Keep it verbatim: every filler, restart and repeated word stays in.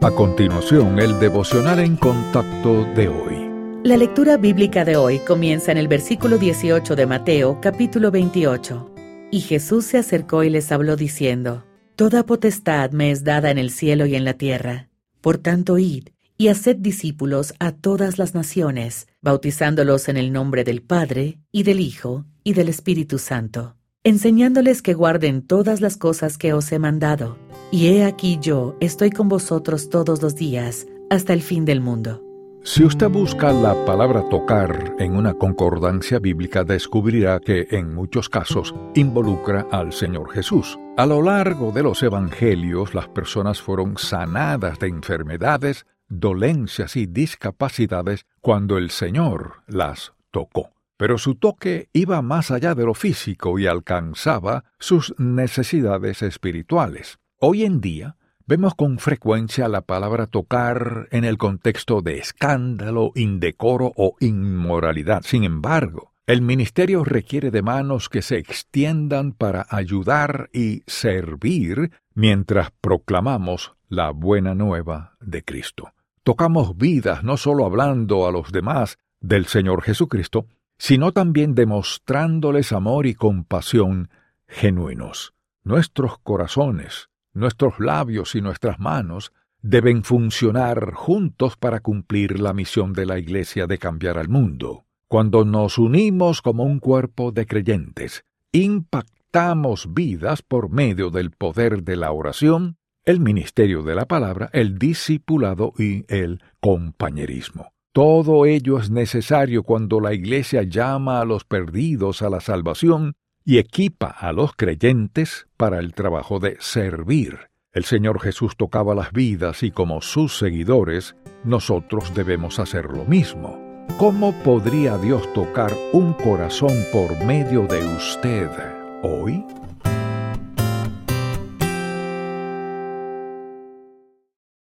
A continuación, el devocional en contacto de hoy. La lectura bíblica de hoy comienza en el versículo dieciocho de Mateo, capítulo veintiocho. Y Jesús se acercó y les habló diciendo: Toda potestad me es dada en el cielo y en la tierra. Por tanto, id y haced discípulos a todas las naciones, bautizándolos en el nombre del Padre, y del Hijo, y del Espíritu Santo, enseñándoles que guarden todas las cosas que os he mandado. Y he aquí yo estoy con vosotros todos los días, hasta el fin del mundo. Si usted busca la palabra tocar en una concordancia bíblica, descubrirá que en muchos casos involucra al Señor Jesús. A lo largo de los evangelios, las personas fueron sanadas de enfermedades, dolencias y discapacidades cuando el Señor las tocó. Pero su toque iba más allá de lo físico y alcanzaba sus necesidades espirituales. Hoy en día, vemos con frecuencia la palabra tocar en el contexto de escándalo, indecoro o inmoralidad. Sin embargo, el ministerio requiere de manos que se extiendan para ayudar y servir mientras proclamamos la buena nueva de Cristo. Tocamos vidas no solo hablando a los demás del Señor Jesucristo, sino también demostrándoles amor y compasión genuinos. Nuestros corazones, nuestros labios y nuestras manos deben funcionar juntos para cumplir la misión de la Iglesia de cambiar al mundo. Cuando nos unimos como un cuerpo de creyentes, impactamos vidas por medio del poder de la oración, el ministerio de la palabra, el discipulado y el compañerismo. Todo ello es necesario cuando la Iglesia llama a los perdidos a la salvación y equipa a los creyentes para el trabajo de servir. El Señor Jesús tocaba las vidas y como sus seguidores, nosotros debemos hacer lo mismo. ¿Cómo podría Dios tocar un corazón por medio de usted hoy?